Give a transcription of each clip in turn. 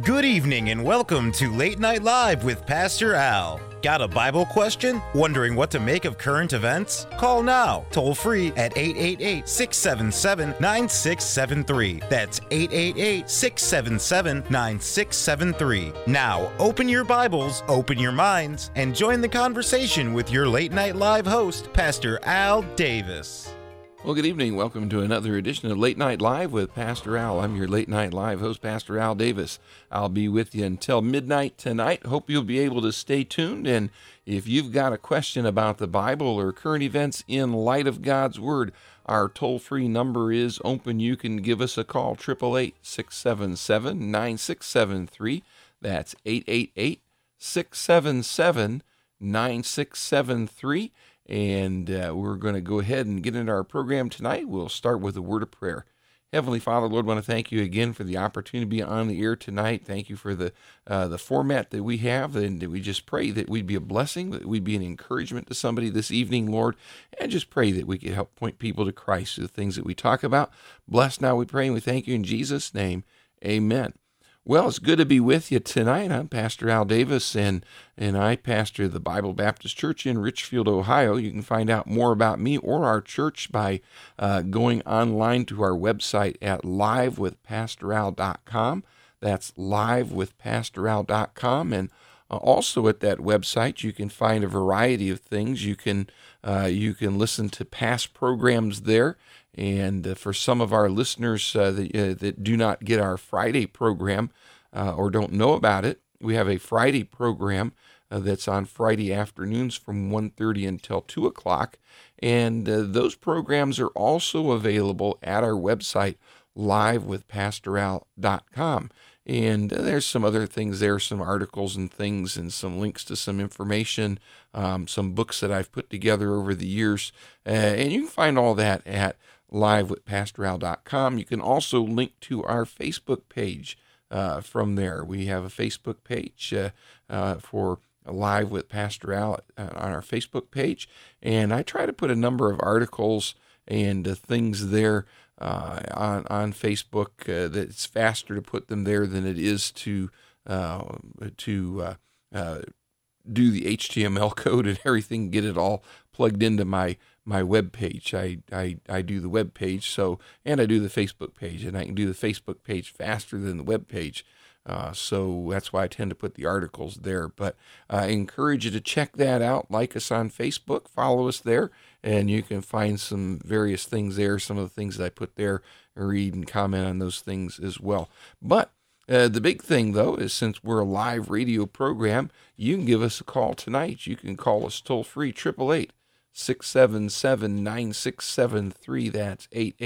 Good evening and welcome to Late Night Live with Pastor Al. Got a Bible question? Wondering what to make of current events? Call now, toll free at 888-677-9673. That's 888-677-9673. Now, open your Bibles, open your minds, and join the conversation with your Late Night Live host, Pastor Al Davis. Well, good evening. Welcome to another edition of Late Night Live with Pastor Al. I'm your Late Night Live host, Pastor Al Davis. I'll be with you until midnight tonight. Hope you'll be able to stay tuned. And if you've got a question about the Bible or current events in light of God's Word, our toll-free number is open. You can give us a call, 888-677-9673. That's 888-677-9673. And we're going to go ahead and get into our program tonight. We'll start with a word of prayer. Heavenly Father, Lord, I want to thank you again for the opportunity to be on the air tonight. Thank you for the format that we have, and we just pray that we'd be a blessing, that we'd be an encouragement to somebody this evening, Lord, and just pray that we could help point people to Christ through the things that we talk about. Bless now, we pray, and we thank you in Jesus' name. Amen. Well, it's good to be with you tonight. I'm Pastor Al Davis, and I pastor the Bible Baptist Church in Richfield, Ohio. You can find out more about me or our church by going online to our website at livewithpastoral.com. That's livewithpastoral.com, and also at that website you can find a variety of things. You can listen to past programs there. And for some of our listeners that do not get our Friday program or don't know about it, we have a Friday program that's on Friday afternoons from 1:30 until 2 o'clock. And those programs are also available at our website, livewithpastoral.com. And there's some other things there, some articles and things, and some links to some information, some books that I've put together over the years. And you can find all that at livewithpastoral.com. You can also link to our Facebook page from there. We have a Facebook page for Live with Pastor Al on our Facebook page, and I try to put a number of articles and things there on Facebook. That it's faster to put them there than it is to do the HTML code and everything, get it all plugged into my web page. I do the web page, and I do the Facebook page, and I can do the Facebook page faster than the web page. So that's why I tend to put the articles there. But I encourage you to check that out. Like us on Facebook, follow us there, and you can find some various things there, some of the things that I put there, and read and comment on those things as well. But the big thing, though, is since we're a live radio program, you can give us a call tonight. You can call us toll-free, 888-677-9673. That's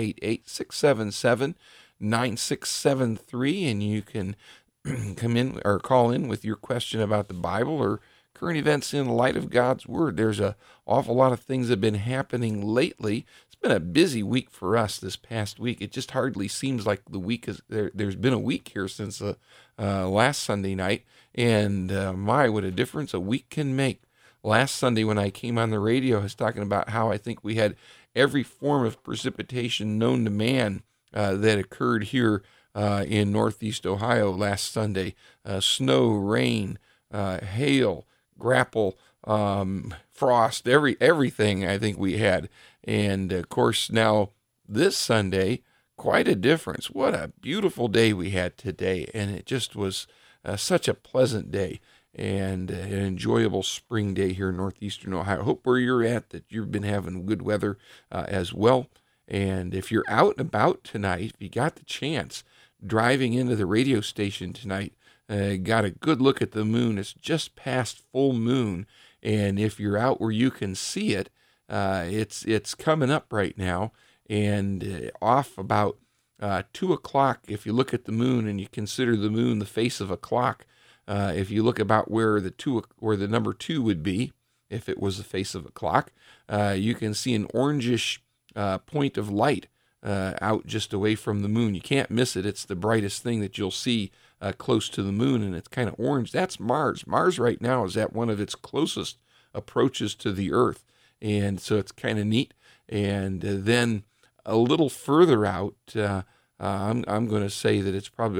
888-677-9673, and you can come in or call in with your question about the Bible or current events in light of God's Word. There's an awful lot of things that have been happening lately. It's been a busy week for us this past week. It just hardly seems like the week is there's been a week here since last Sunday night, and my, what a difference a week can make. Last Sunday when I came on the radio, I was talking about how I think we had every form of precipitation known to man that occurred here in Northeast Ohio last Sunday. Snow, rain, hail, grapple, frost, everything I think we had. And of course now this Sunday, quite a difference. What a beautiful day we had today. And it just was such a pleasant day and an enjoyable spring day here in Northeastern Ohio. I hope where you're at that you've been having good weather as well. And if you're out and about tonight, if you got the chance, driving into the radio station tonight, got a good look at the moon. It's just past full moon. And if you're out where you can see it, it's coming up right now and off about 2 o'clock. If you look at the moon and you consider the moon the face of a clock, if you look about where the number 2 would be, if it was the face of a clock, you can see an orangish point of light out just away from the moon. You can't miss it. It's the brightest thing that you'll see close to the moon, and it's kind of orange. That's Mars. Mars right now is at one of its closest approaches to the Earth, and so it's kind of neat. And then a little further out, I'm going to say that it's probably about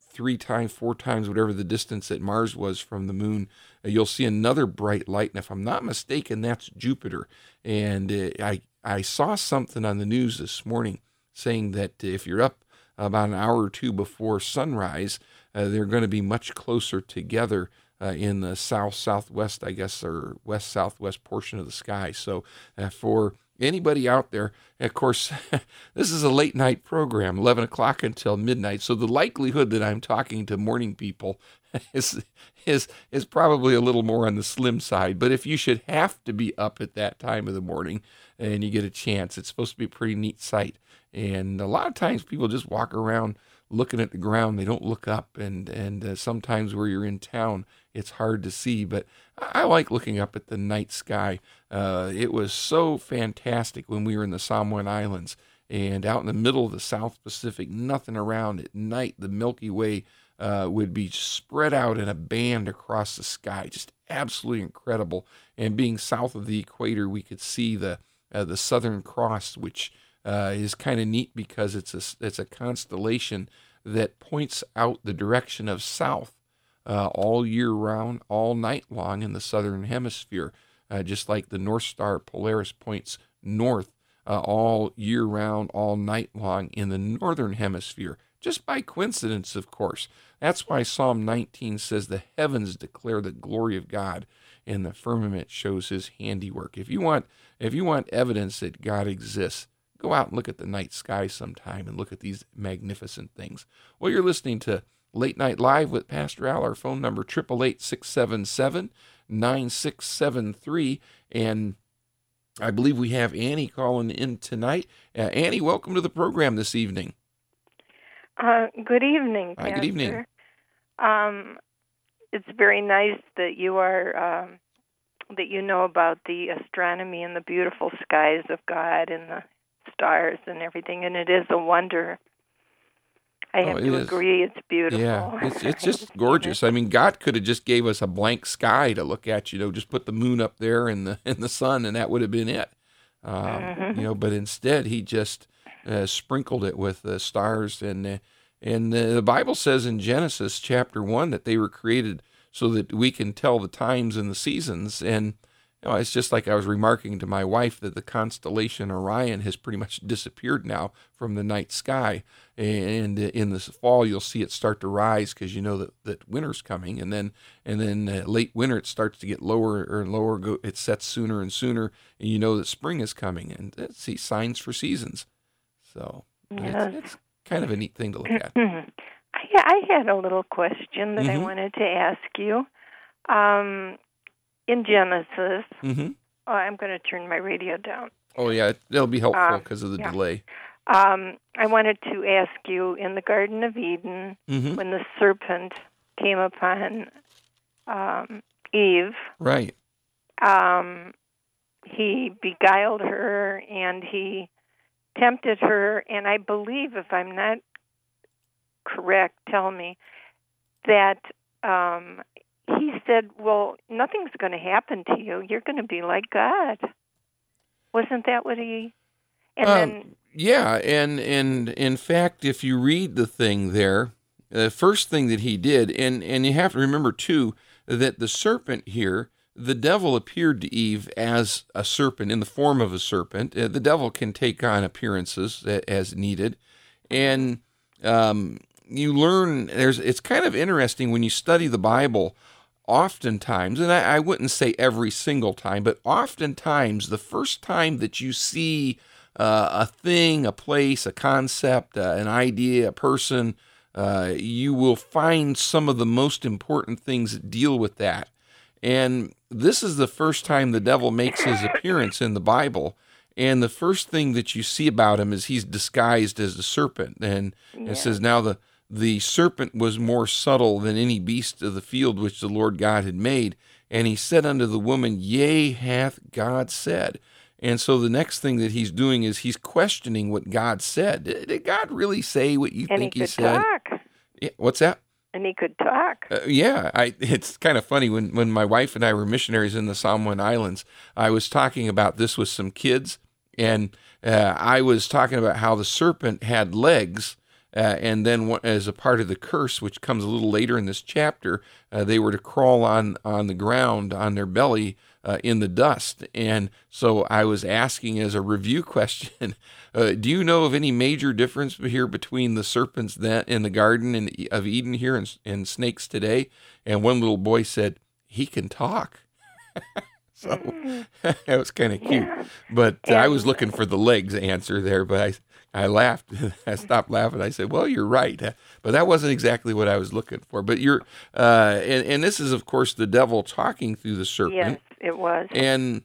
3 times, 4 times, whatever the distance that Mars was from the moon, you'll see another bright light. And if I'm not mistaken, that's Jupiter. And I saw something on the news this morning saying that if you're up about an hour or two before sunrise, they're going to be much closer together in the southwest, I guess, or west-southwest portion of the sky. So for anybody out there, of course, this is a late night program, 11 o'clock until midnight. So the likelihood that I'm talking to morning people is probably a little more on the slim side. But if you should have to be up at that time of the morning and you get a chance, it's supposed to be a pretty neat sight. And a lot of times people just walk around looking at the ground. They don't look up. And sometimes where you're in town, it's hard to see. But I like looking up at the night sky. It was so fantastic when we were in the Samoan Islands and out in the middle of the South Pacific, nothing around at night. The Milky Way would be spread out in a band across the sky, just absolutely incredible. And being south of the equator, we could see the Southern Cross, which is kind of neat because it's a constellation that points out the direction of south all year round, all night long in the southern hemisphere, just like the North Star Polaris points north all year round, all night long in the northern hemisphere, just by coincidence, of course. That's why Psalm 19 says the heavens declare the glory of God and the firmament shows his handiwork. If you want evidence that God exists, go out and look at the night sky sometime and look at these magnificent things. Well, you're listening to Late Night Live with Pastor Al. Our phone number, 888-677-9673. And I believe we have Annie calling in tonight. Annie, welcome to the program this evening. Good evening, Pastor. Hi, good evening. It's very nice that you are that you know about the astronomy and the beautiful skies of God and the stars and everything, and it is a wonder. I have to agree, it's beautiful. Yeah, it's just gorgeous. I mean, God could have just gave us a blank sky to look at, just put the moon up there and the sun, and that would have been it. But instead, he just sprinkled it with the stars, and the Bible says in Genesis chapter 1 that they were created so that we can tell the times and the seasons. And it's just like I was remarking to my wife that the constellation Orion has pretty much disappeared now from the night sky. And in the fall, you'll see it start to rise because you know that winter's coming. And then late winter, it starts to get lower and lower. It sets sooner and sooner, and you know that spring is coming. And see signs for seasons. So it's kind of a neat thing to look at. I had a little question that I wanted to ask you. In Genesis, I'm going to turn my radio down. Oh, yeah, it'll be helpful because of the delay. I wanted to ask you, in the Garden of Eden, when the serpent came upon Eve, right? He beguiled her and he tempted her, and I believe, if I'm not correct, tell me, that he said, well, nothing's going to happen to you. You're going to be like God. Wasn't that what he... Yeah, and in fact, if you read the thing there, the first thing that he did, and you have to remember, too, that the serpent here, the devil appeared to Eve as a serpent, in the form of a serpent. The devil can take on appearances as needed. And you learn, it's kind of interesting when you study the Bible, oftentimes, and I wouldn't say every single time, but oftentimes the first time that you see a thing, a place, a concept, an idea, a person, you will find some of the most important things that deal with that. And this is the first time the devil makes his appearance in the Bible. And the first thing that you see about him is he's disguised as a serpent. And it says, now the serpent was more subtle than any beast of the field which the Lord God had made. And he said unto the woman, yea, hath God said. And so the next thing that he's doing is he's questioning what God said. Did God really say what you think he said? And he could talk. Yeah, what's that? And he could talk. It's kind of funny when my wife and I were missionaries in the Samoan Islands, I was talking about this with some kids, and I was talking about how the serpent had legs, And then as a part of the curse, which comes a little later in this chapter, they were to crawl on the ground, on their belly, in the dust. And so I was asking as a review question, do you know of any major difference here between the serpents that in the Garden of Eden here and snakes today? And one little boy said, he can talk. So that was kind of cute. But I was looking for the legs answer there, but I laughed. I stopped laughing. I said, well, you're right. But that wasn't exactly what I was looking for. But and this is, of course, the devil talking through the serpent. Yes, it was. And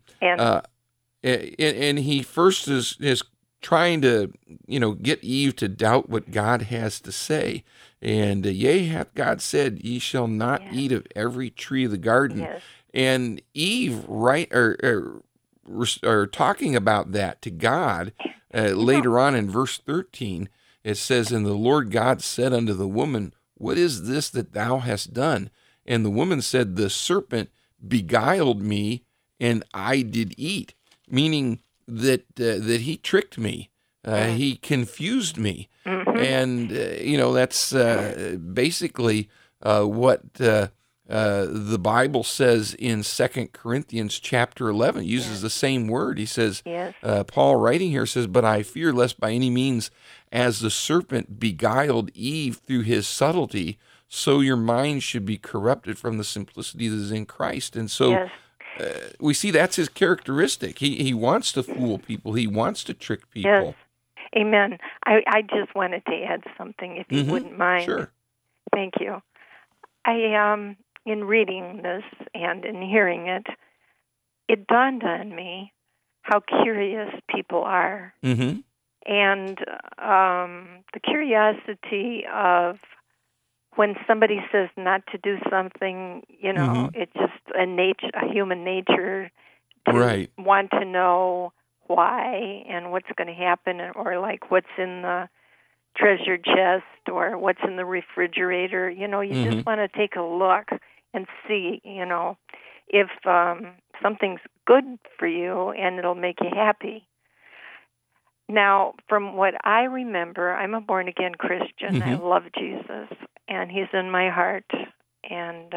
he first is trying to, get Eve to doubt what God has to say. And yea, hath God said, ye shall not eat of every tree of the garden. Yes. And Eve, or talking about that to God, later on in verse 13, it says, and the Lord God said unto the woman, what is this that thou hast done? And the woman said, the serpent beguiled me, and I did eat. Meaning that he tricked me. He confused me. Mm-hmm. And, that's basically what the Bible says in 2 Corinthians chapter 11. It uses the same word. He says, Paul writing here says, but I fear lest by any means as the serpent beguiled Eve through his subtlety, so your mind should be corrupted from the simplicity that is in Christ. And so we see that's his characteristic. He wants to fool people. He wants to trick people. Yes. Amen. I just wanted to add something, if you wouldn't mind. Sure. Thank you. I in reading this and in hearing it, it dawned on me how curious people are. Mm-hmm. And the curiosity of when somebody says not to do something, it's just a human nature to want to know why and what's going to happen, or like what's in the treasure chest or what's in the refrigerator. You just want to take a look and see, if something's good for you and it'll make you happy. Now, from what I remember, I'm a born-again Christian. I love Jesus, and he's in my heart. And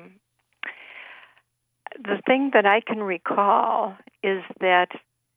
the thing that I can recall is that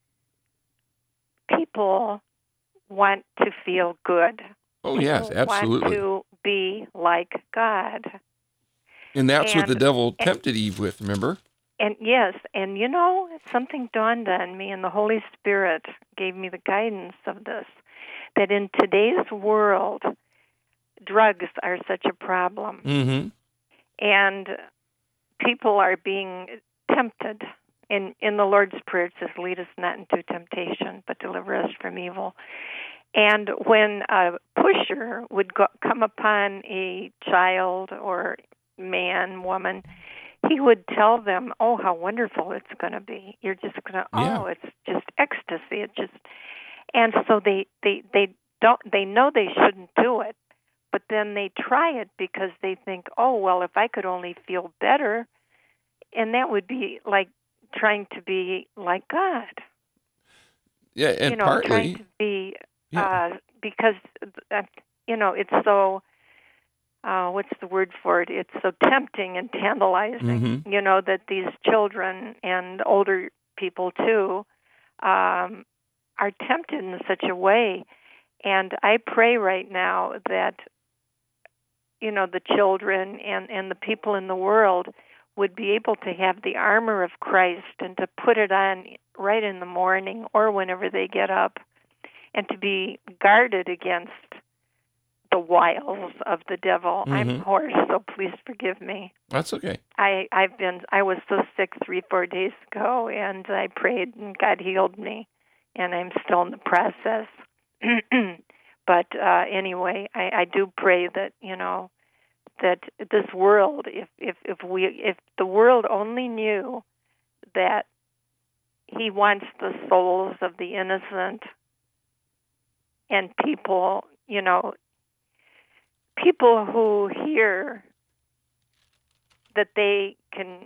people want to feel good. Oh, yes, absolutely. Want to be like God. And that's what the devil tempted Eve with, remember? And yes, and something dawned on me, and the Holy Spirit gave me the guidance of this, that in today's world, drugs are such a problem. Mm-hmm. And people are being tempted. In the Lord's Prayer, it says, lead us not into temptation, but deliver us from evil. And when a pusher would come upon a child or man, woman, he would tell them, oh, how wonderful it's going to be. You're just going to, it's just ecstasy. And so they know they shouldn't do it, but then they try it because they think, oh, well, if I could only feel better, and that would be like trying to be like God. Yeah, and partly trying to be because it's so what's the word for it? It's so tempting and tantalizing. That these children and older people too are tempted in such a way. And I pray right now that the children and the people in the world would be able to have the armor of Christ and to put it on right in the morning or whenever they get up, and to be guarded against the wiles of the devil. I'm hoarse, so please forgive me. That's okay. I was so sick 3-4 days ago, and I prayed and God healed me, and I'm still in the process. But anyway, I do pray that that this world, if the world only knew that he wants the souls of the innocent and people, people who hear that they can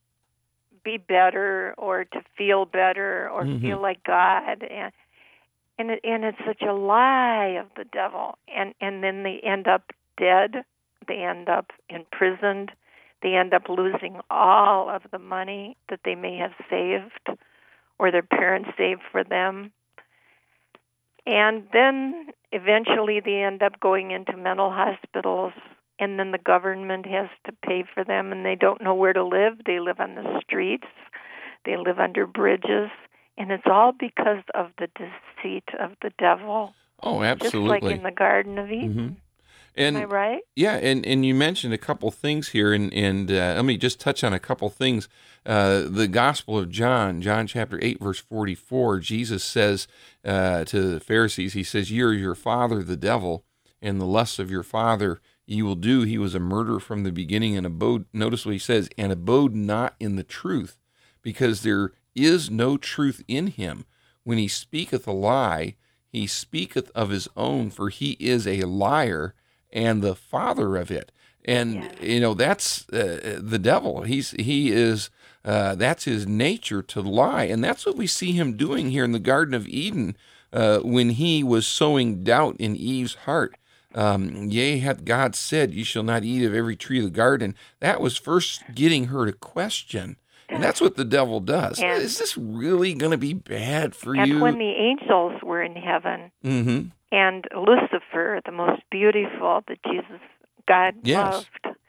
be better or to feel better or feel like God, And it's such a lie of the devil. And then they end up dead. They end up imprisoned. They end up losing all of the money that they may have saved or their parents saved for them. And then eventually they end up going into mental hospitals, and then the government has to pay for them, and they don't know where to live. They live on the streets. They live under bridges. And it's all because of the deceit of the devil. Oh, absolutely. Just like in the Garden of Eden. Mm-hmm. And, am I right? Yeah, and you mentioned a couple things here, and let me just touch on a couple things. The Gospel of John chapter 8, verse 44, Jesus says to the Pharisees, he says, "You are your father, the devil, and the lusts of your father you will do. He was a murderer from the beginning and abode," notice what he says, "and abode not in the truth, because there is no truth in him. When he speaketh a lie, he speaketh of his own, for he is a liar and the father of it." And that's the devil. He is that's his nature, to lie, and that's what we see him doing here in the Garden of Eden when he was sowing doubt in Eve's heart. Yea, hath God said, "You shall not eat of every tree of the garden." That was first getting her to question. And that's what the devil does. And is this really going to be bad for you? And when the angels were in heaven, mm-hmm. and Lucifer, the most beautiful that God loved,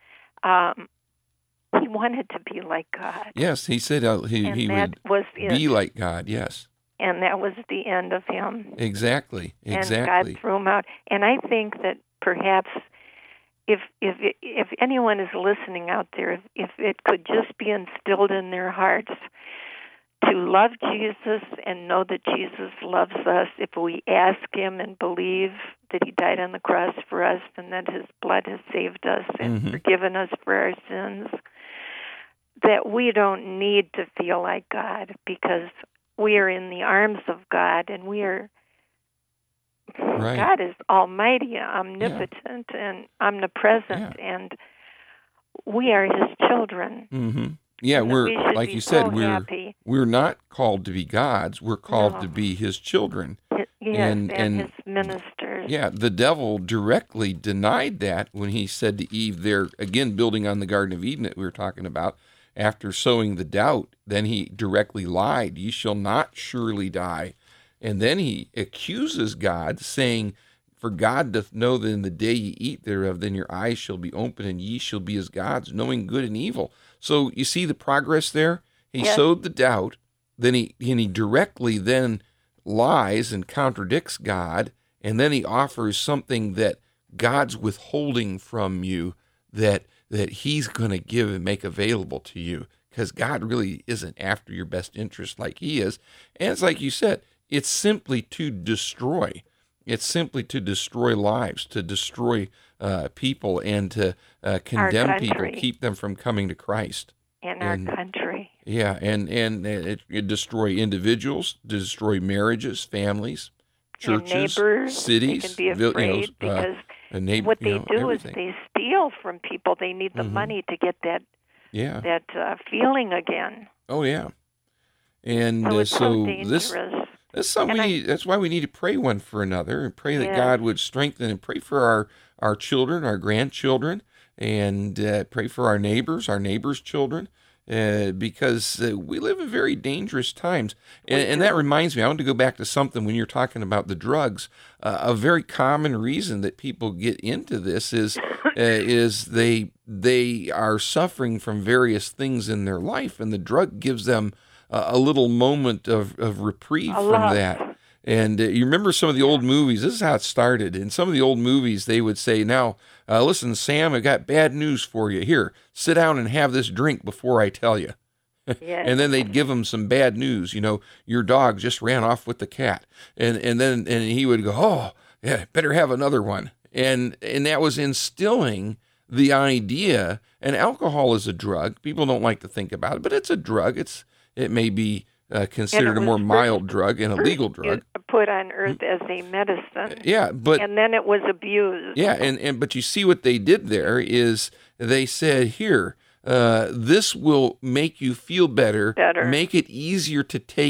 he wanted to be like God. Yes, he said he would be like God, yes. And that was the end of him. Exactly. And God threw him out. And I think that perhaps if anyone is listening out there, if it could just be instilled in their hearts to love Jesus and know that Jesus loves us, if we ask him and believe that he died on the cross for us and that his blood has saved us and mm-hmm. forgiven us for our sins, that we don't need to feel like God, because we are in the arms of God, and we are right. God is almighty, omnipotent, and omnipresent, and we are his children. Mm-hmm. Yeah, we're like you said, we're not called to be gods. We're called to be his children. And his ministers. Yeah, the devil directly denied that when he said to Eve there, again, building on the Garden of Eden that we were talking about, after sowing the doubt, then he directly lied, "Ye shall not surely die." And then he accuses God, saying, "For God doth know that in the day ye eat thereof, then your eyes shall be open, and ye shall be as gods, knowing good and evil." So you see the progress there? He sowed the doubt, then he directly then lies and contradicts God, and then he offers something that God's withholding from you that he's going to give and make available to you, because God really isn't after your best interest like he is. And it's like you said, it's simply to destroy. It's simply to destroy lives, to destroy people, and to condemn people, keep them from coming to Christ. In our country. Yeah, and it destroy individuals, destroy marriages, families, churches, neighbors, cities. They can be afraid because what they do is they steal from people. They need the mm-hmm. money to get that feeling again. Oh yeah, and so that's something that's why we need to pray one for another, and pray that God would strengthen, and pray for our children, our grandchildren, and pray for our neighbors' children. Because we live in very dangerous times. And that reminds me, I want to go back to something when you're talking about the drugs. A very common reason that people get into this is they are suffering from various things in their life, and the drug gives them a little moment of reprieve from that. And you remember some of the old movies, this is how it started. In some of the old movies, they would say, "Now, listen, Sam, I got bad news for you. Here, sit down and have this drink before I tell you." Yes. And then they'd give him some bad news. Your dog just ran off with the cat. And then he would go, "Oh, yeah, better have another one." And that was instilling the idea, and alcohol is a drug. People don't like to think about it, but it's a drug. It may be considered a more mild drug and a legal drug. Put on earth as a medicine. Yeah, and then it was abused. Yeah, but you see what they did there is they said, "Here, this will make you feel better, make it easier to take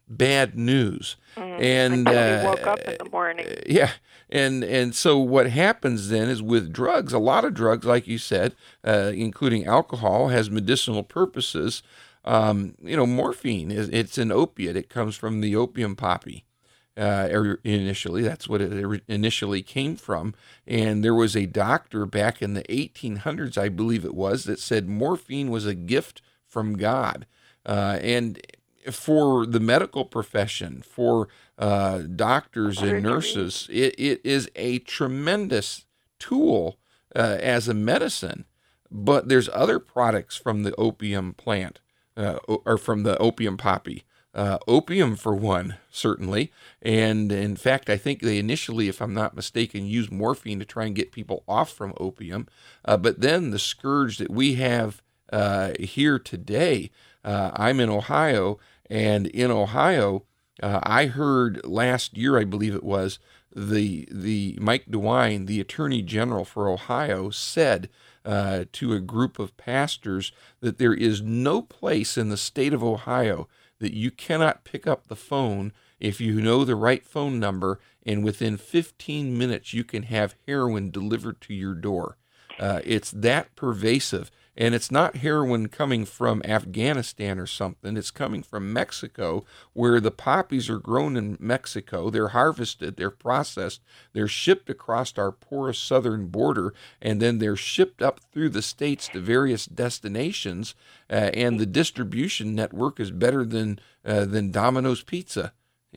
bad news. And until he woke up in the morning. Yeah. And so what happens then is with drugs, a lot of drugs, like you said, including alcohol, has medicinal purposes. Morphine it's an opiate. It comes from the opium poppy. Initially, that's what it initially came from. And there was a doctor back in the 1800s, I believe it was, that said morphine was a gift from God. And for the medical profession, for doctors and nurses, it is a tremendous tool as a medicine. But there's other products from the opium plant, or from the opium poppy. Opium, for one, certainly. And in fact, I think they initially, if I'm not mistaken, used morphine to try and get people off from opium. But then the scourge that we have here today, I'm in Ohio, and in Ohio, I heard last year, I believe it was, the Mike DeWine, the Attorney General for Ohio, said to a group of pastors that there is no place in the state of Ohio that you cannot pick up the phone if you know the right phone number, and within 15 minutes you can have heroin delivered to your door. It's that pervasive. And it's not heroin coming from Afghanistan or something. It's coming from Mexico, where the poppies are grown in Mexico. They're harvested, they're processed, they're shipped across our porous southern border, and then they're shipped up through the states to various destinations. And the distribution network is better than Domino's Pizza.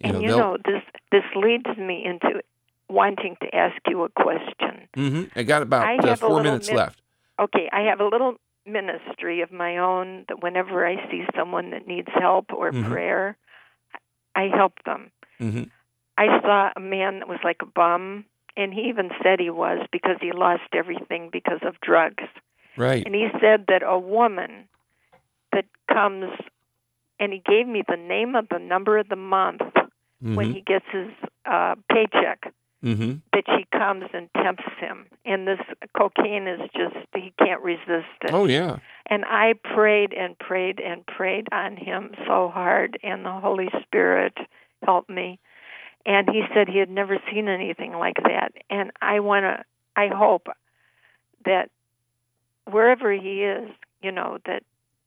This leads me into wanting to ask you a question. Mm-hmm. I got about 4 minutes left. Okay, I have a little ministry of my own that whenever I see someone that needs help or prayer, I help them. Mm-hmm. I saw a man that was like a bum, and he even said he was because he lost everything because of drugs. Right. And he said that a woman that comes, and he gave me the name of the number of the month when he gets his paycheck. Mm-hmm. That she comes and tempts him. And this cocaine is just, he can't resist it. Oh, yeah. And I prayed and prayed and prayed on him so hard, and the Holy Spirit helped me. And he said he had never seen anything like that. And I hope that wherever he is, that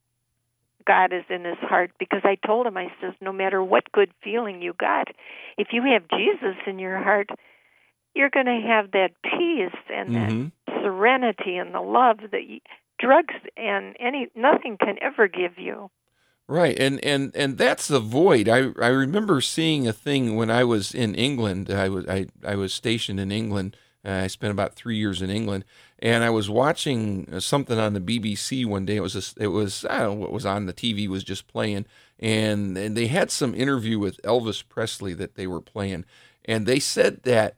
God is in his heart. Because I told him, I says, no matter what good feeling you got, if you have Jesus in your heart, you're going to have that peace and that serenity and the love that drugs and nothing can ever give you. Right, and that's the void. I remember seeing a thing when I was in England. I was stationed in England. I spent about 3 years in England, and I was watching something on the BBC one day. It was I don't know what was on the TV was just playing, and they had some interview with Elvis Presley that they were playing, and they said that.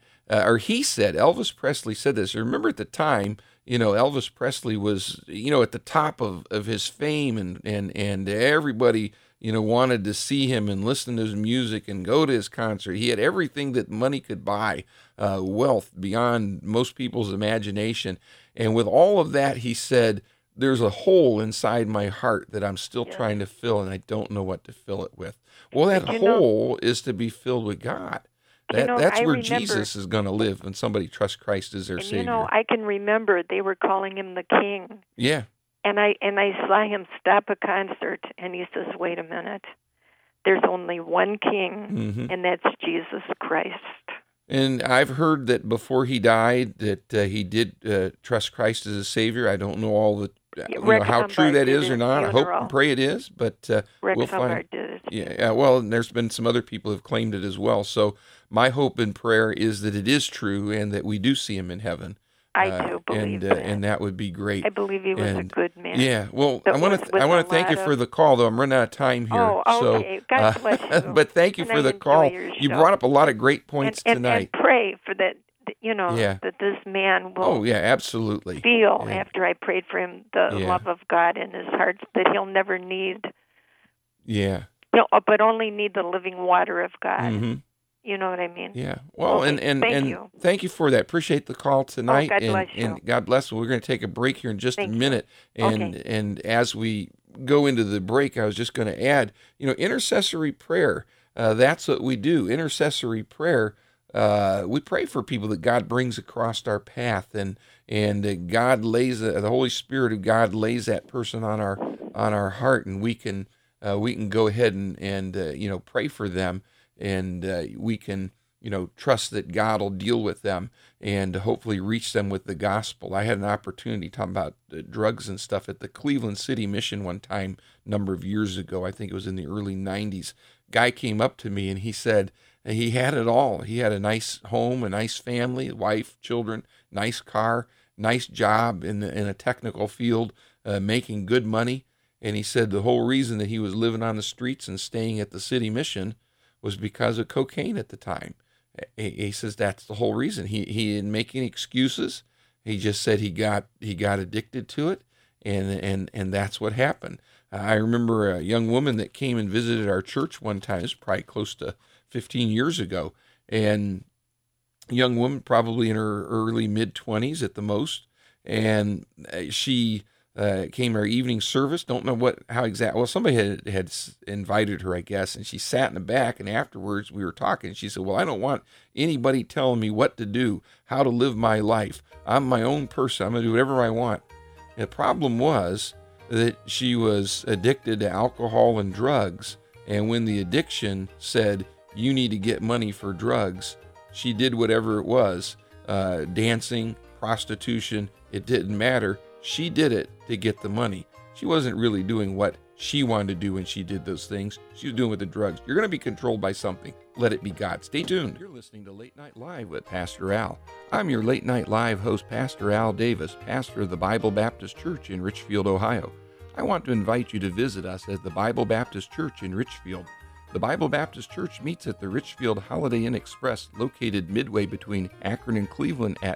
Elvis Presley said this. Remember at the time, Elvis Presley was, at the top of his fame, and everybody, wanted to see him and listen to his music and go to his concert. He had everything that money could buy, wealth beyond most people's imagination. And with all of that, he said, there's a hole inside my heart that I'm still trying to fill, and I don't know what to fill it with. Well, that hole is to be filled with God. That's where Jesus is going to live when somebody trusts Christ as their Savior. I can remember they were calling him the King. Yeah. And I saw him stop a concert, and he says, wait a minute. There's only one King, and that's Jesus Christ. And I've heard that before he died that he did trust Christ as a Savior. I don't know all the how true that is or not. I hope and pray it is, but we'll find. Yeah, well, and there's been some other people who have claimed it as well. So my hope and prayer is that it is true and that we do see him in heaven. I do believe that. And that would be great. I believe he was a good man. Yeah, well, I want to thank you for the call, though. I'm running out of time here. Oh, okay. So, God bless you. But thank you for the call. You brought up a lot of great points tonight. And pray for that, that this man will absolutely. feel after I prayed for him the love of God in his heart, that he'll never need. Yeah. But only need the living water of God. Mm-hmm. You know what I mean? Yeah. Well, and thank you for that. Appreciate the call tonight. God bless you. And God bless you. We're going to take a break here in just a minute. And as we go into the break, I was just going to add, intercessory prayer. that's what we do. Intercessory prayer. We pray for people that God brings across our path, and God lays the Holy Spirit of God lays that person on our heart, and we can go ahead and pray for them, and we can trust that God will deal with them and hopefully reach them with the gospel. I had an opportunity talking about drugs and stuff at the Cleveland City Mission one time, a number of years ago. I think it was in the early 90s. Guy came up to me and he said he had it all. He had a nice home, a nice family, wife, children, nice car, nice job in a technical field, making good money. And he said the whole reason that he was living on the streets and staying at the City Mission was because of cocaine at the time. He says that's the whole reason. He didn't make any excuses. He just said he got addicted to it, and that's what happened. I remember a young woman that came and visited our church one time. It was probably close to 15 years ago, and a young woman probably in her early mid-20s at the most, and she came to our evening service. Don't know how exactly. Well, somebody had invited her, I guess, and she sat in the back. And afterwards, we were talking. She said, "Well, I don't want anybody telling me what to do, how to live my life. I'm my own person. I'm gonna do whatever I want." And the problem was that she was addicted to alcohol and drugs. And when the addiction said, "You need to get money for drugs," she did whatever it was, dancing, prostitution. It didn't matter. She did it to get the money. She wasn't really doing what she wanted to do when she did those things. She was doing with the drugs. You're going to be controlled by something. Let it be God. Stay tuned. You're listening to Late Night Live with Pastor Al. I'm your Late Night Live host, Pastor Al Davis, pastor of the Bible Baptist Church in Richfield, Ohio. I want to invite you to visit us at the Bible Baptist Church in Richfield. The Bible Baptist Church meets at the Richfield Holiday Inn Express, located midway between Akron and Cleveland at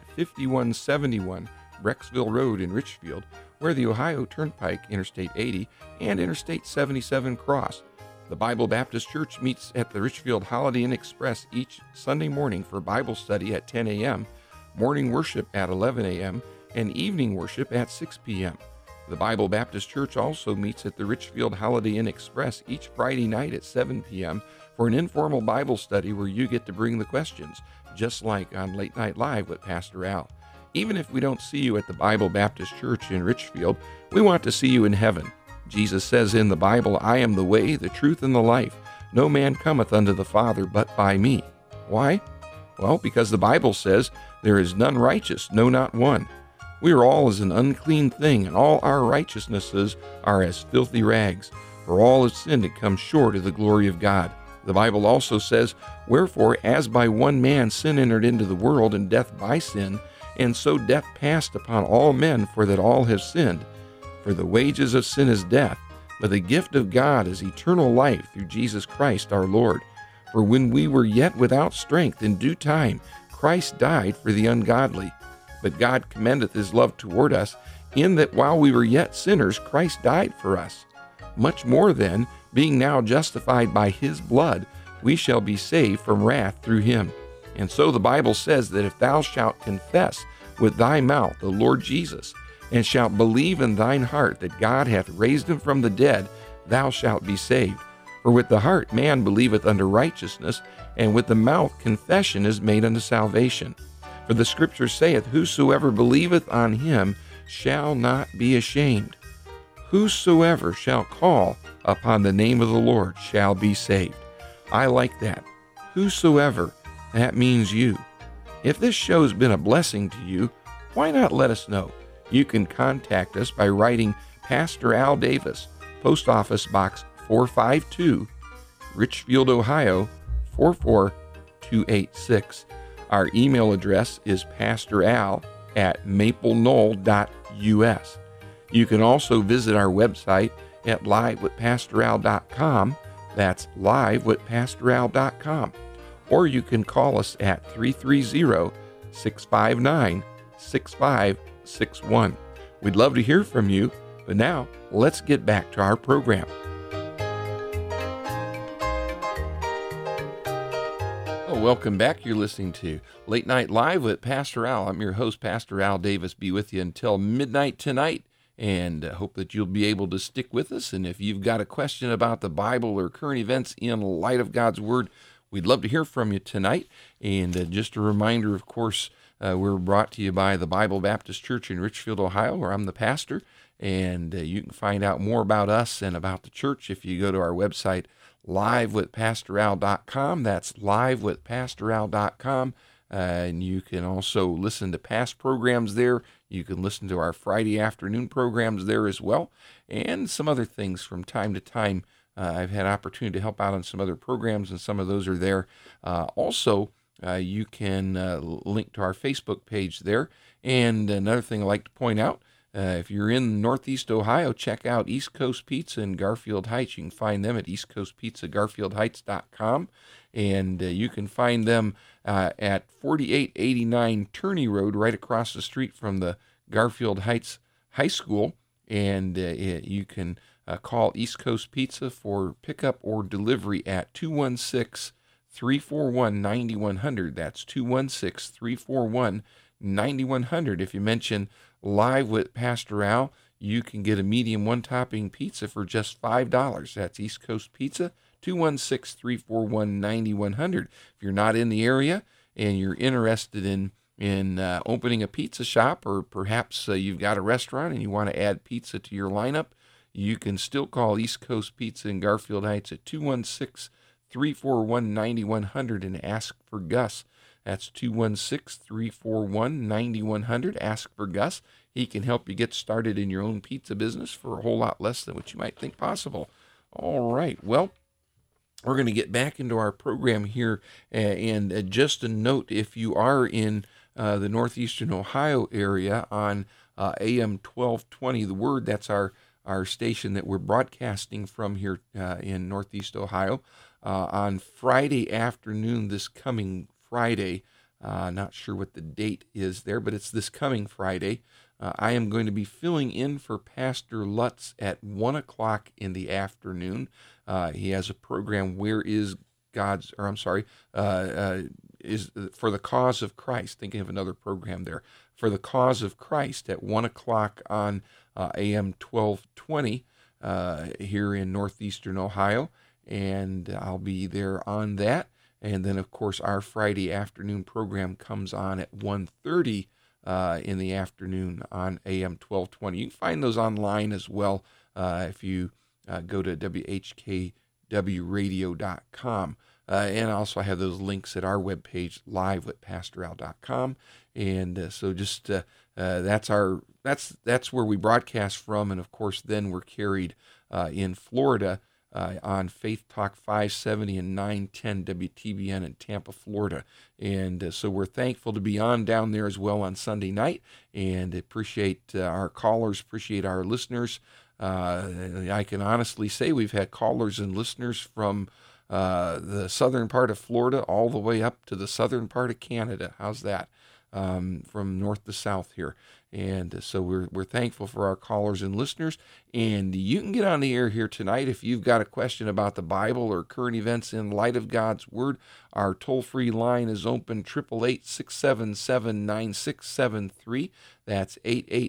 5171 Brecksville Road in Richfield, where the Ohio Turnpike, Interstate 80, and Interstate 77 cross. The Bible Baptist Church meets at the Richfield Holiday Inn Express each Sunday morning for Bible study at 10 a.m., morning worship at 11 a.m., and evening worship at 6 p.m. The Bible Baptist Church also meets at the Richfield Holiday Inn Express each Friday night at 7 p.m. for an informal Bible study where you get to bring the questions, just like on Late Night Live with Pastor Al. Even if we don't see you at the Bible Baptist Church in Richfield, we want to see you in heaven. Jesus says in the Bible, "I am the way, the truth, and the life. No man cometh unto the Father but by me." Why? Well, because the Bible says, "There is none righteous, no, not one." We are all as an unclean thing, and all our righteousnesses are as filthy rags. For all have sinned and come short of the glory of God. The Bible also says, "Wherefore, as by one man sin entered into the world, and death by sin, and so death passed upon all men, for that all have sinned. For the wages of sin is death, but the gift of God is eternal life through Jesus Christ our Lord. For when we were yet without strength, in due time Christ died for the ungodly. But God commendeth his love toward us, in that while we were yet sinners, Christ died for us. Much more then, being now justified by his blood, we shall be saved from wrath through him. And so the Bible says that if thou shalt confess with thy mouth the Lord Jesus, and shalt believe in thine heart that God hath raised him from the dead, thou shalt be saved. For with the heart man believeth unto righteousness, and with the mouth confession is made unto salvation. For the Scripture saith, Whosoever believeth on him shall not be ashamed. Whosoever shall call upon the name of the Lord shall be saved. I like that. Whosoever. That means you. If this show's been a blessing to you, why not let us know? You can contact us by writing Pastor Al Davis, Post Office Box 452, Richfield, Ohio 44286. Our email address is pastoral@mapleknoll.us. You can also visit our website at livewithpastoral.com. That's livewithpastoral.com. Or you can call us at 330-659-6561. We'd love to hear from you, but now let's get back to our program. Oh, welcome back. You're listening to Late Night Live with Pastor Al. I'm your host, Pastor Al Davis. Be with you until midnight tonight. and hope that you'll be able to stick with us. And if you've got a question about the Bible or current events in light of God's Word, we'd love to hear from you tonight. And just a reminder, of course, we're brought to you by the Bible Baptist Church in Richfield, Ohio, where I'm the pastor. And you can find out more about us and about the church if you go to our website, livewithpastoral.com. That's livewithpastoral.com. And you can also listen to past programs there. You can listen to our Friday afternoon programs there as well, and some other things from time to time. I've had opportunity to help out on some other programs, and some of those are there. Also, you can link to our Facebook page there. And another thing I'd like to point out, if you're in Northeast Ohio, check out East Coast Pizza in Garfield Heights. You can find them at eastcoastpizzagarfieldheights.com. And you can find them at 4889 Turney Road, right across the street from the Garfield Heights High School. And you can call East Coast Pizza for pickup or delivery at 216-341-9100. That's 216-341-9100. If you mention Live with Pastor Al, you can get a medium one-topping pizza for just $5. That's East Coast Pizza, 216-341-9100. If you're not in the area and you're interested in opening a pizza shop, or perhaps you've got a restaurant and you want to add pizza to your lineup, you can still call East Coast Pizza in Garfield Heights at 216-341-9100 and ask for Gus. That's 216-341-9100. Ask for Gus. He can help you get started in your own pizza business for a whole lot less than what you might think possible. All right. Well, we're going to get back into our program here. And just a note, if you are in the northeastern Ohio area on AM 1220, The Word, that's our station that we're broadcasting from here in Northeast Ohio, on Friday afternoon, this coming Friday. Not sure what the date is there, but it's this coming Friday. I am going to be filling in for Pastor Lutz at 1 o'clock in the afternoon. He has a program, is For the Cause of Christ. Thinking of another program there. For the Cause of Christ at 1 o'clock on AM 1220 here in northeastern Ohio. And I'll be there on that. And then, of course, our Friday afternoon program comes on at 1:30 in the afternoon on AM 1220. You can find those online as well if you go to WHKWradio.com. And also I have those links at our webpage, livewithpastoral.com. And so just that's where we broadcast from. And, of course, then we're carried in Florida on Faith Talk 570 and 910 WTBN in Tampa, Florida. And so we're thankful to be on down there as well on Sunday night, and appreciate our callers, appreciate our listeners. I can honestly say we've had callers and listeners from the southern part of Florida all the way up to the southern part of Canada. How's that? From north to south here. And so we're thankful for our callers and listeners. And you can get on the air here tonight if you've got a question about the Bible or current events in light of God's Word. Our toll-free line is open, 888-677-9673. That's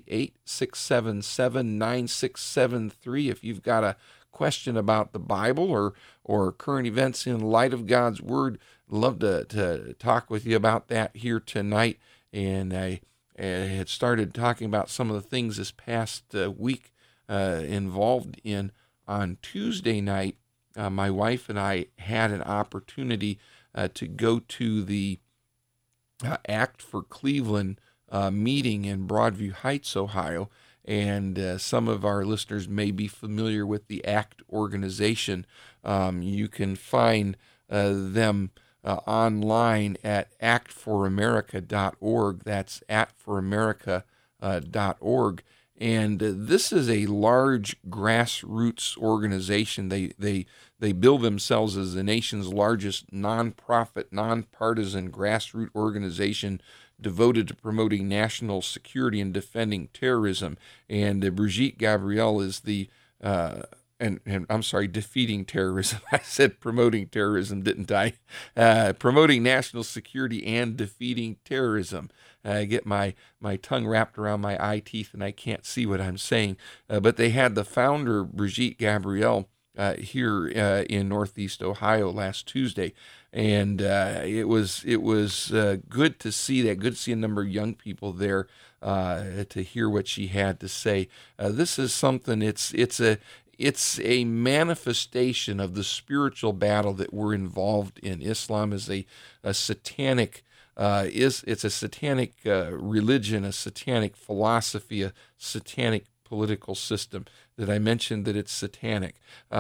888-677-9673. If you've got a question about the Bible or current events in light of God's Word, love to talk with you about that here tonight. And I had started talking about some of the things this past week involved in. On Tuesday night, my wife and I had an opportunity to go to the Act for Cleveland meeting in Broadview Heights, Ohio. And some of our listeners may be familiar with the ACT organization. You can find them online at actforamerica.org. That's actforamerica.org. And this is a large grassroots organization. They bill themselves as the nation's largest nonprofit, nonpartisan grassroots organization devoted to promoting national security and defending terrorism. And Brigitte Gabriel is the and I'm sorry, defeating terrorism. I said promoting terrorism, didn't I? Promoting national security and defeating terrorism. I get my tongue wrapped around my eye teeth and I can't see what I'm saying. But they had the founder, Brigitte Gabriel, here in Northeast Ohio last Tuesday. And it was good to see that, good to see a number of young people there to hear what she had to say. This is something, it's a manifestation of the spiritual battle that we're involved in. Islam is a satanic it's a satanic religion, a satanic philosophy, a satanic political system. That I mentioned that it's satanic.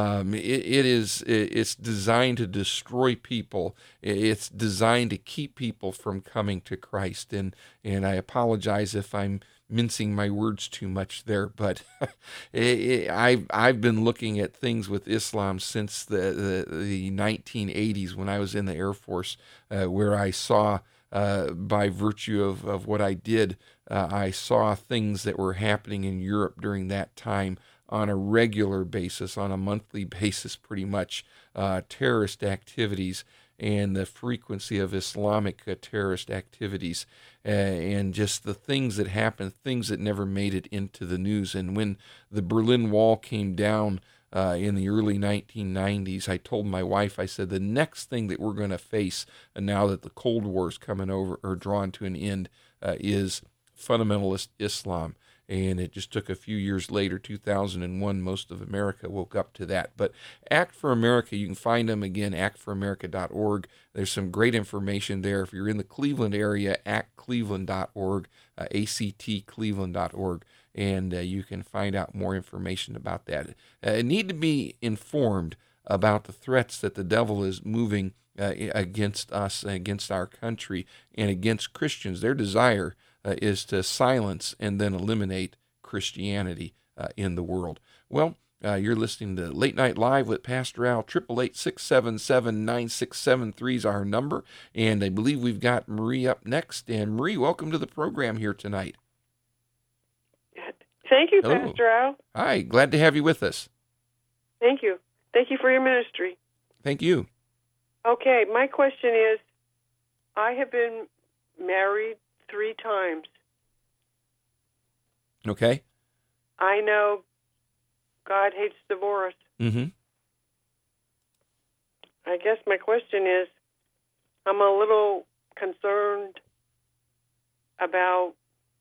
It's designed to destroy people. It's designed to keep people from coming to Christ. And I apologize if I'm mincing my words too much there, but I've been looking at things with Islam since the 1980s when I was in the Air Force, where I saw, by virtue of what I did, I saw things that were happening in Europe during that time on a regular basis, on a monthly basis pretty much, terrorist activities and the frequency of Islamic terrorist activities, and just the things that happened, things that never made it into the news. And when the Berlin Wall came down in the early 1990s, I told my wife, I said, the next thing that we're going to face, now that the Cold War is coming over or drawn to an end, is fundamentalist Islam. And it just took a few years later, 2001, most of America woke up to that. But Act for America, you can find them again, actforamerica.org. There's some great information there. If you're in the Cleveland area, actcleveland.org, actcleveland.org, and you can find out more information about that. Need to be informed about the threats that the devil is moving against us, against our country, and against Christians. Their desire is to silence and then eliminate Christianity in the world. Well, you're listening to Late Night Live with Pastor Al. 888-677-9673 is our number, and I believe we've got Marie up next. And Marie, welcome to the program here tonight. Thank you, Hello. Pastor Al. Hi, glad to have you with us. Thank you. Thank you for your ministry. Thank you. Okay, my question is, I have been married 3 times. Okay. I know God hates divorce. Mm-hmm. I guess my question is, I'm a little concerned about,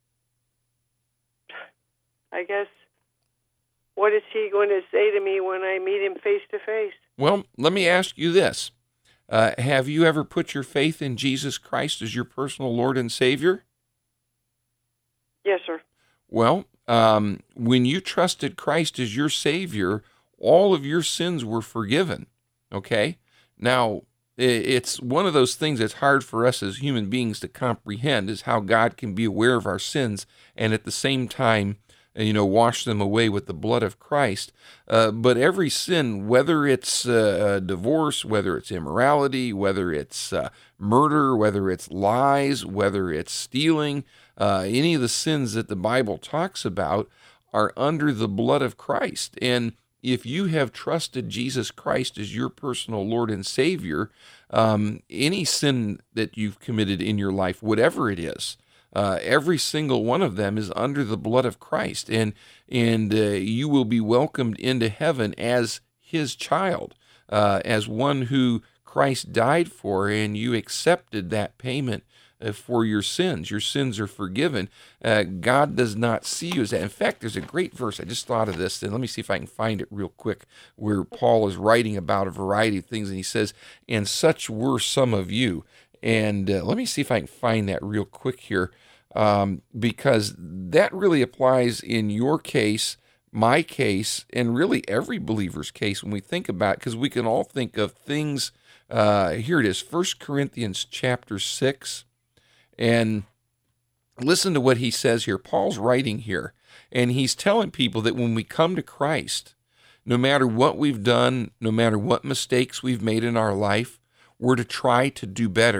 I guess, what is he going to say to me when I meet him face to face? Well, let me ask you this. Have you ever put your faith in Jesus Christ as your personal Lord and Savior? Yes, sir. Well, when you trusted Christ as your Savior, all of your sins were forgiven, okay? Now, it's one of those things that's hard for us as human beings to comprehend, is how God can be aware of our sins and at the same time, wash them away with the blood of Christ. But every sin, whether it's divorce, whether it's immorality, whether it's murder, whether it's lies, whether it's stealing, any of the sins that the Bible talks about are under the blood of Christ. And if you have trusted Jesus Christ as your personal Lord and Savior, any sin that you've committed in your life, whatever it is, every single one of them is under the blood of Christ, and you will be welcomed into heaven as His child, as one who Christ died for, and you accepted that payment for your sins. Your sins are forgiven. God does not see you as that. In fact, there's a great verse. I just thought of this, and let me see if I can find it real quick, where Paul is writing about a variety of things, and he says, "And such were some of you." And let me see if I can find that real quick here, because that really applies in your case, my case, and really every believer's case when we think about it, because we can all think of things. Here it is, 1 Corinthians chapter 6. And listen to what he says here. Paul's writing here, and he's telling people that when we come to Christ, no matter what we've done, no matter what mistakes we've made in our life, we're to try to do better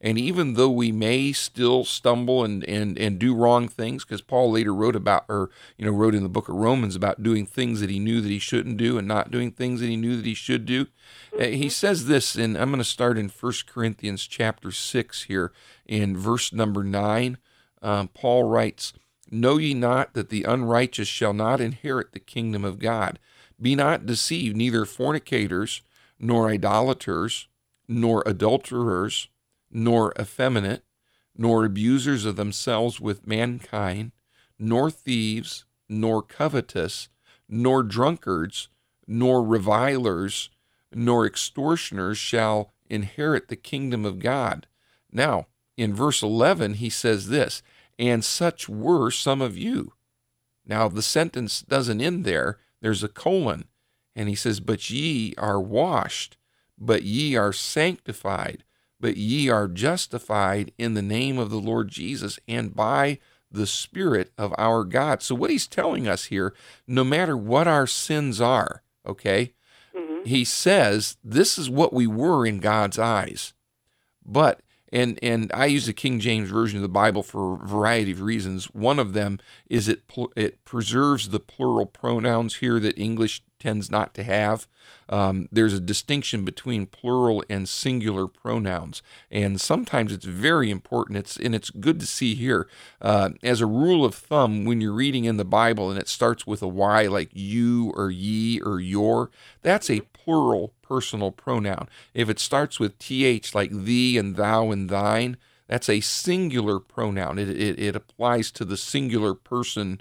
And even though we may still stumble and do wrong things, because Paul later wrote in the book of Romans about doing things that he knew that he shouldn't do and not doing things that he knew that he should do. He says this, and I'm going to start in 1 Corinthians chapter 6 here in verse number 9. Paul writes, "Know ye not that the unrighteous shall not inherit the kingdom of God? Be not deceived, neither fornicators, nor idolaters, nor adulterers, nor effeminate, nor abusers of themselves with mankind, nor thieves, nor covetous, nor drunkards, nor revilers, nor extortioners shall inherit the kingdom of God." Now, in verse 11, he says this, "And such were some of you." Now, the sentence doesn't end there. There's a colon. And he says, "But ye are washed, but ye are sanctified, but ye are justified in the name of the Lord Jesus and by the Spirit of our God." So what he's telling us here, no matter what our sins are, okay, he says this is what we were in God's eyes. But, and I use the King James Version of the Bible for a variety of reasons. One of them is it preserves the plural pronouns here that English tends not to have. There's a distinction between plural and singular pronouns, and sometimes it's very important. It's good to see here. As a rule of thumb, when you're reading in the Bible and it starts with a Y, like you or ye or your, that's a plural personal pronoun. If it starts with th, like thee and thou and thine, that's a singular pronoun. It applies to the singular person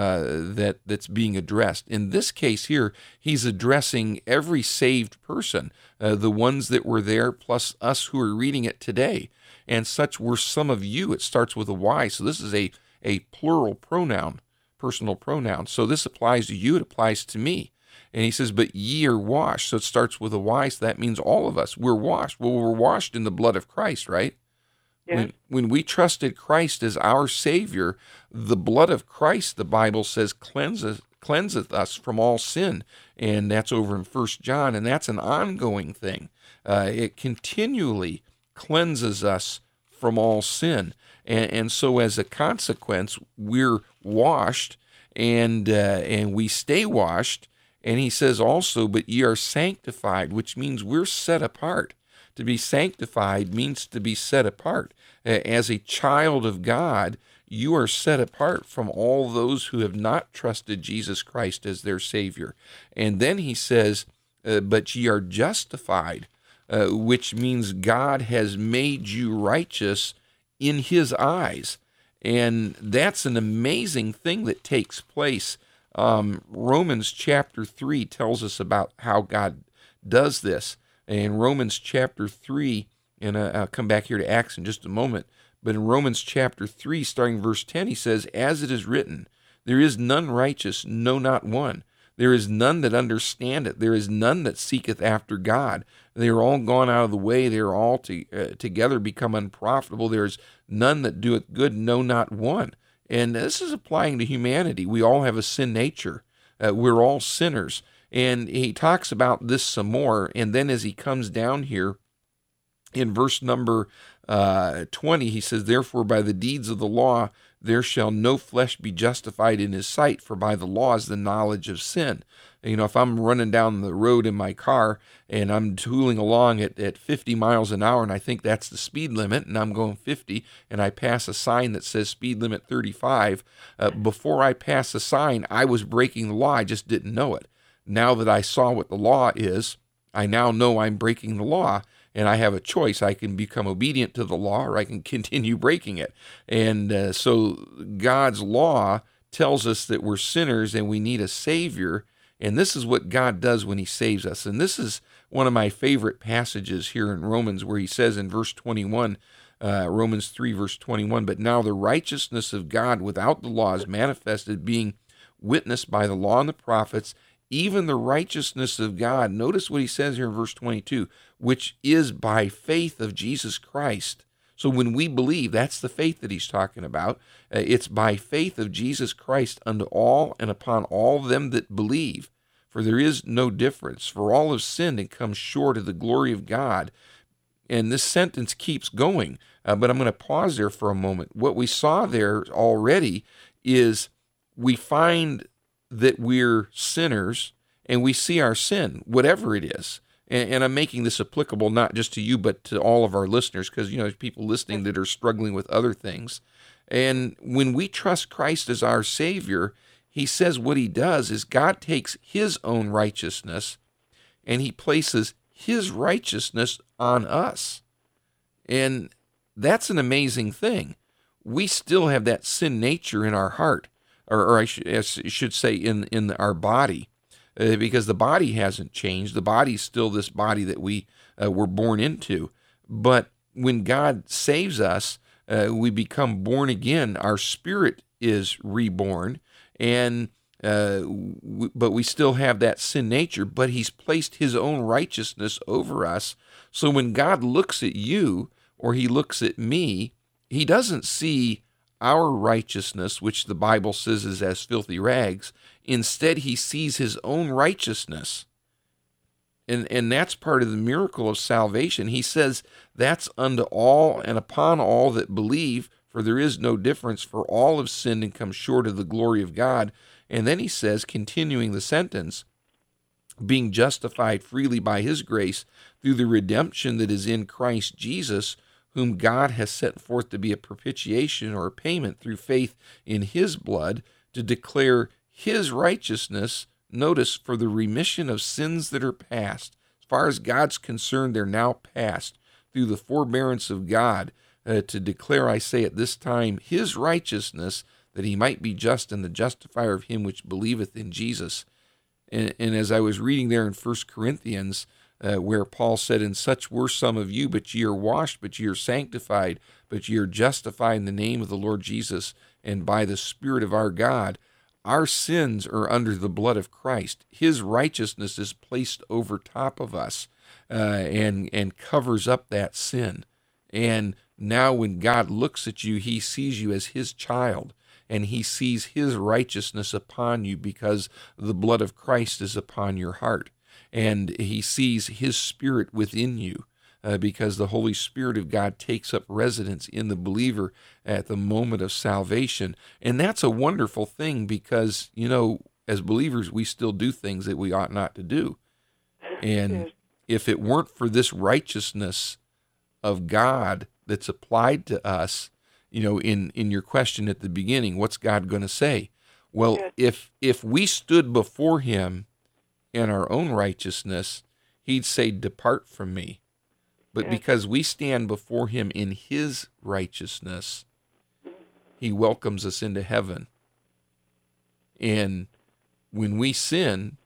that's being addressed. In this case here, he's addressing every saved person, the ones that were there, plus us who are reading it today. And such were some of you. It starts with a Y, so this is a plural pronoun, personal pronoun. So this applies to you, it applies to me. And he says, "But ye are washed." So it starts with a Y, so that means all of us. We're washed. Well, we're washed in the blood of Christ, right? Yes. When we trusted Christ as our Savior, the blood of Christ, the Bible says, cleanseth us from all sin. And that's over in 1 John, and that's an ongoing thing. It continually cleanses us from all sin. And so as a consequence, we're washed, and we stay washed. And he says also, "But ye are sanctified," which means we're set apart. To be sanctified means to be set apart. As a child of God, you are set apart from all those who have not trusted Jesus Christ as their Savior. And then he says, "But ye are justified," which means God has made you righteous in his eyes. And that's an amazing thing that takes place. Romans chapter 3 tells us about how God does this. In Romans chapter 3, and I'll come back here to Acts in just a moment, but in Romans chapter 3, starting verse 10, he says, "As it is written, there is none righteous, no, not one. There is none that understandeth. There is none that seeketh after God. They are all gone out of the way. They are all together become unprofitable. There is none that doeth good, no, not one." And this is applying to humanity. We all have a sin nature. We're all sinners. And he talks about this some more. And then as he comes down here in verse number 20, he says, "Therefore by the deeds of the law there shall no flesh be justified in his sight, for by the law is the knowledge of sin." You know, if I'm running down the road in my car and I'm tooling along at 50 miles an hour and I think that's the speed limit and I'm going 50 and I pass a sign that says speed limit 35, before I pass the sign, I was breaking the law. I just didn't know it. Now that I saw what the law is, I now know I'm breaking the law, and I have a choice. I can become obedient to the law, or I can continue breaking it. And so God's law tells us that we're sinners and we need a Savior, and this is what God does when he saves us. And this is one of my favorite passages here in Romans, where he says in verse 21, Romans 3, verse 21, "But now the righteousness of God without the law is manifested, being witnessed by the law and the prophets, even the righteousness of God." Notice what he says here in verse 22, "which is by faith of Jesus Christ." So when we believe, that's the faith that he's talking about. It's by faith of Jesus Christ unto all and upon all them that believe. For there is no difference. For all have sinned and come short of the glory of God, And this sentence keeps going, but I'm going to pause there for a moment. What we saw there already is we find that we're sinners, and we see our sin, whatever it is. And I'm making this applicable not just to you, but to all of our listeners, because, there's people listening that are struggling with other things. And when we trust Christ as our Savior, he says what he does is God takes his own righteousness and he places his righteousness on us. And that's an amazing thing. We still have that sin nature in our heart, or I should say in our body, because the body hasn't changed. The body's still this body that we were born into. But when God saves us, we become born again. Our spirit is reborn, and but we still have that sin nature, but he's placed his own righteousness over us. So when God looks at you, or he looks at me, he doesn't see our righteousness, which the Bible says is as filthy rags. Instead, he sees his own righteousness. And that's part of the miracle of salvation. He says, that's unto all and upon all that believe, for there is no difference, for all have sinned and come short of the glory of God. And then he says, continuing the sentence, being justified freely by his grace through the redemption that is in Christ Jesus, whom God has set forth to be a propitiation or a payment through faith in his blood, to declare his righteousness, notice, for the remission of sins that are past. As far as God's concerned, they're now past, through the forbearance of God, to declare, I say at this time, his righteousness, that he might be just and the justifier of him which believeth in Jesus. And as I was reading there in 1 Corinthians, where Paul said, and such were some of you, but ye are washed, but ye are sanctified, but ye are justified in the name of the Lord Jesus, and by the Spirit of our God. Our sins are under the blood of Christ. His righteousness is placed over top of us and covers up that sin. And now when God looks at you, he sees you as his child, and he sees his righteousness upon you because the blood of Christ is upon your heart. And he sees his Spirit within you because the Holy Spirit of God takes up residence in the believer at the moment of salvation. And that's a wonderful thing because, as believers, we still do things that we ought not to do. And if it weren't for this righteousness of God that's applied to us, in your question at the beginning, what's God going to say? Well, if we stood before him in our own righteousness, he'd say, depart from me. But because we stand before him in his righteousness, he welcomes us into heaven. And when we sin,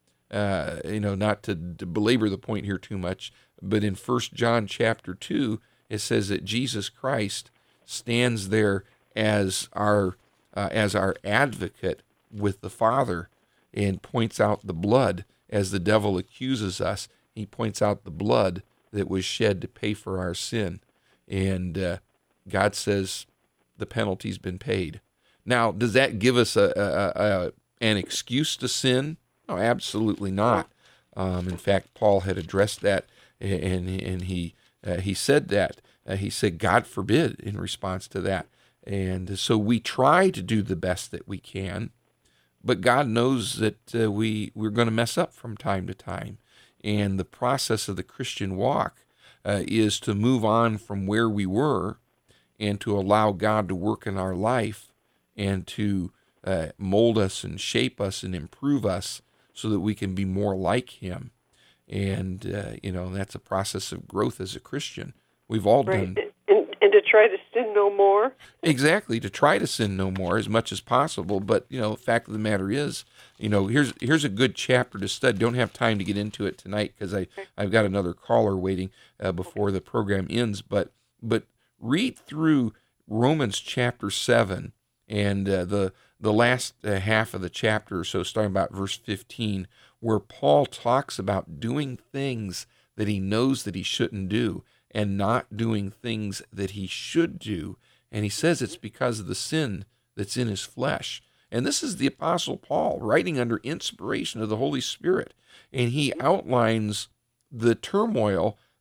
not to belabor the point here too much, but in 1 John chapter 2, it says that Jesus Christ stands there as our advocate with the Father and points out the blood as the devil accuses us. He points out the blood that was shed to pay for our sin. And God says the penalty's been paid. Now, does that give us an excuse to sin? No, absolutely not. In fact, Paul had addressed that, and he said that. He said, God forbid, in response to that. And so we try to do the best that we can, but God knows that we're going to mess up from time to time. And the process of the Christian walk is to move on from where we were and to allow God to work in our life and to mold us and shape us and improve us so that we can be more like him. And, that's a process of growth as a Christian. We've all done. And to try to sin no more. Exactly, to try to sin no more as much as possible. But, the fact of the matter is, here's a good chapter to study. Don't have time to get into it tonight because I've got another caller waiting before the program ends. But read through Romans chapter 7 and the last half of the chapter or so, starting about verse 15, where Paul talks about doing things that he knows that he shouldn't do and not doing things that he should do. And he says it's because of the sin that's in his flesh. And this is the Apostle Paul writing under inspiration of the Holy Spirit. And he outlines the turmoil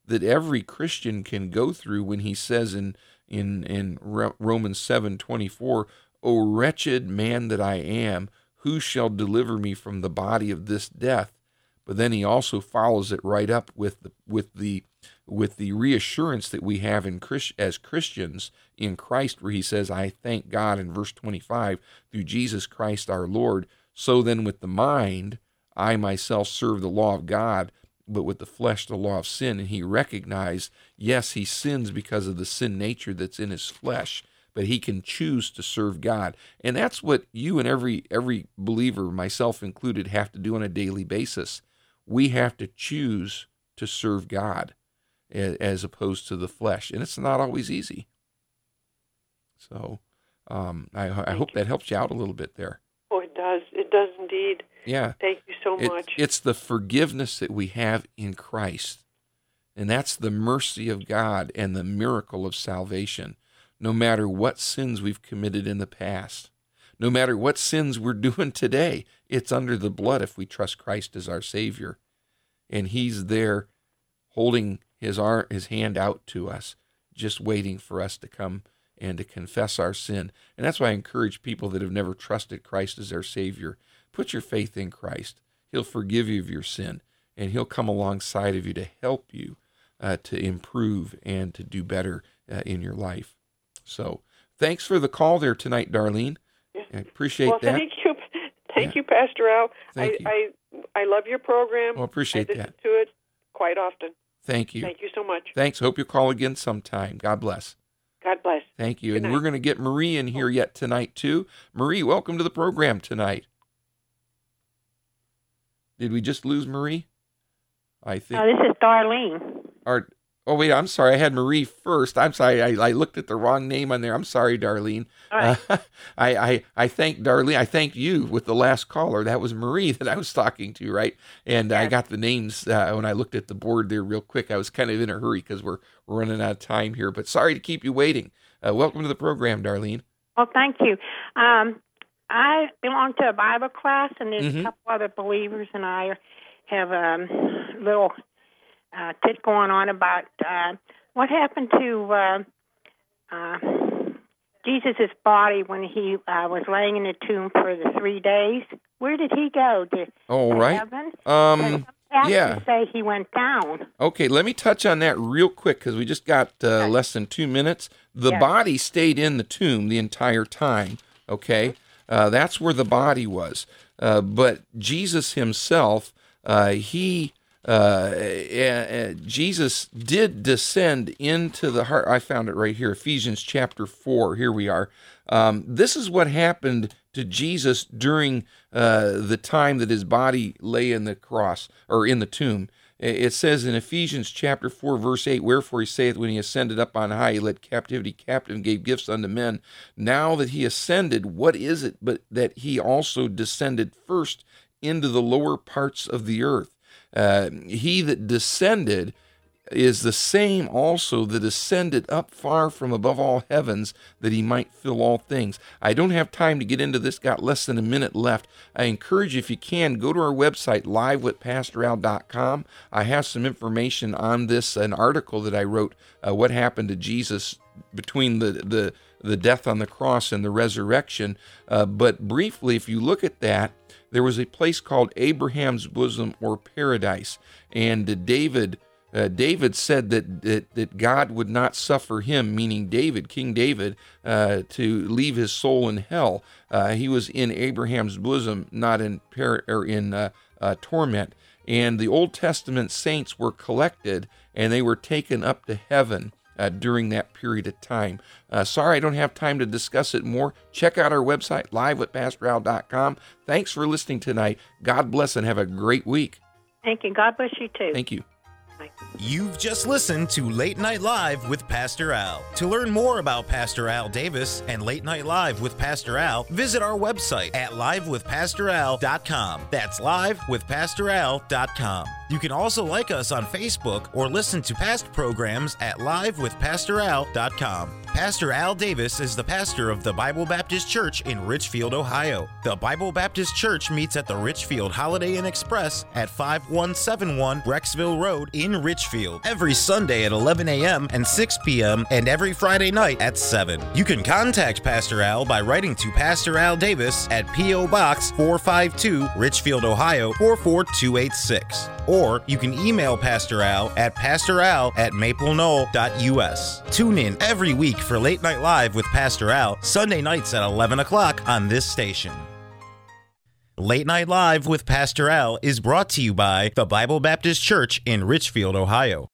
that every Christian can go through when he says in Romans 7:24, "O wretched man that I am, who shall deliver me from the body of this death?" But then he also follows it right up with the reassurance that we have as Christians in Christ, where he says, "I thank God," in verse 25, "through Jesus Christ our Lord. So then with the mind, I myself serve the law of God, but with the flesh, the law of sin." And he recognized, yes, he sins because of the sin nature that's in his flesh, but he can choose to serve God. And that's what you and every believer, myself included, have to do on a daily basis. We have to choose to serve God as opposed to the flesh. And it's not always easy. So I hope that helps you out a little bit there. Oh, it does. It does indeed. Yeah. Thank you so much. It's the forgiveness that we have in Christ. And that's the mercy of God and the miracle of salvation. No matter what sins we've committed in the past, no matter what sins we're doing today, it's under the blood if we trust Christ as our Savior. And he's there holding his hand out to us, just waiting for us to come and to confess our sin. And that's why I encourage people that have never trusted Christ as their Savior, put your faith in Christ. He'll forgive you of your sin, and he'll come alongside of you to help you to improve and to do better in your life. So thanks for the call there tonight, Darlene. I appreciate that. Thank you. Thank you, Pastor Al. Thank you. I love your program. Well, appreciate that. I listen to it quite often. Thank you. Thank you so much. Thanks. Hope you'll call again sometime. God bless. God bless. Thank you. Good And night. we're going to get Marie in here yet tonight, too. Marie, welcome to the program tonight. Did we just lose Marie? I think. This is Darlene. Oh, wait, I'm sorry. I had Marie first. I'm sorry. I looked at the wrong name on there. I'm sorry, Darlene. All right. I thank Darlene. I thank you with the last caller. That was Marie that I was talking to, right? And Yes. I got the names when I looked at the board there real quick. I was kind of in a hurry because we're running out of time here. But sorry to keep you waiting. Welcome to the program, Darlene. Well, thank you. I belong to a Bible class, and there's Mhm. a couple other believers, and I have a little tit going on about what happened to Jesus' body when he was laying in the tomb for the 3 days. Where did he go? To right. heaven? Yeah. Say he went down. Okay, let me touch on that real quick because we just got less than 2 minutes. The Yes. body stayed in the tomb the entire time, okay? That's where the body was. But Jesus himself, Jesus did descend into the heart. I found it right here, Ephesians chapter 4. Here we are. This is what happened to Jesus during the time that his body lay in the cross or in the tomb. It says in Ephesians chapter 4, verse 8, "Wherefore he saith, when he ascended up on high, he led captivity captive and gave gifts unto men. Now that he ascended, what is it but that he also descended first into the lower parts of the earth? He that descended is the same also that ascended up far from above all heavens, that he might fill all things." I don't have time to get into this, got less than a minute left. I encourage you, if you can, go to our website, livewithpastoral.com. I have some information on this, an article that I wrote, what happened to Jesus between the death on the cross and the resurrection. But briefly, if you look at that, there was a place called Abraham's bosom or paradise, and David said that God would not suffer him, meaning David, King David, to leave his soul in hell. He was in Abraham's bosom, not in torment. And the Old Testament saints were collected, and they were taken up to heaven during that period of time. Sorry, I don't have time to discuss it more. Check out our website, livewithpastoral.com. Thanks for listening tonight. God bless and have a great week. Thank you. God bless you, too. Thank you. You've just listened to Late Night Live with Pastor Al. To learn more about Pastor Al Davis and Late Night Live with Pastor Al, visit our website at livewithpastoral.com. That's livewithpastoral.com. You can also like us on Facebook or listen to past programs at livewithpastoral.com. Pastor Al Davis is the pastor of the Bible Baptist Church in Richfield, Ohio. The Bible Baptist Church meets at the Richfield Holiday Inn Express at 5171 Brecksville Road in Richfield every Sunday at 11 a.m. and 6 p.m. and every Friday night at 7. You can contact Pastor Al by writing to Pastor Al Davis at P.O. Box 452, Richfield, Ohio 44286. Or you can email Pastor Al at pastoral@maplenole.us. Tune in every week for Late Night Live with Pastor Al, Sunday nights at 11 o'clock on this station. Late Night Live with Pastor Al is brought to you by the Bible Baptist Church in Richfield, Ohio.